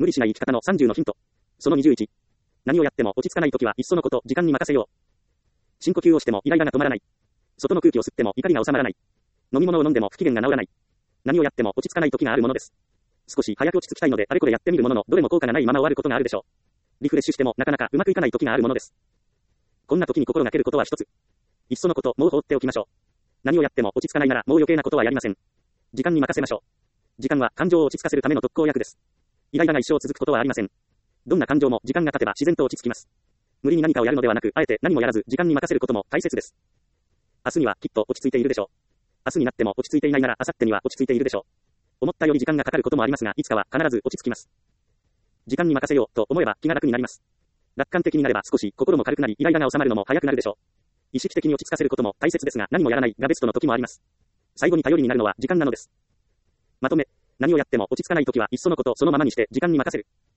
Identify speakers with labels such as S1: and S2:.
S1: 理しない生き方の30のヒント。その21。何をやっても落ち着かないときはいっそのこと時間に任せよう。深呼吸をしてもイライラが止まらない。外の空気を吸っても怒りが収まらない。飲み物を飲んでも不機嫌が治らない。何をやっても落ち着かないときがあるものです。少し早く落ち着きたいのであれこれやってみるもののどれも効果がないまま終わることがあるでしょう。リフレッシュしてもなかなかうまくいかないときがあるものです。こんな時に心がけることは一つ。いっそのこともう放っておきましょう。何をやっても落ち着かないならもう余計なことはやりません。時間に任せましょう。時間は感情を落ち着かせるための特効薬です。イライラが一生続くことはありません。どんな感情も時間が経てば自然と落ち着きます。無理に何かをやるのではなく、あえて何もやらず時間に任せることも大切です。明日にはきっと落ち着いているでしょう。明日になっても落ち着いていないなら明後日には落ち着いているでしょう。思ったより時間がかかることもありますが、いつかは必ず落ち着きます。時間に任せようと思えば気が楽になります。楽観的になれば少し心も軽くなり、イライラが収まるのも早くなるでしょう。意識的に落ち着かせることも大切ですが、何もやらないがベストの時もあります。最後に頼りになるのは時間なのです。まとめ、何をやっても落ち着かない時はいっそのことそのままにして時間に任せる。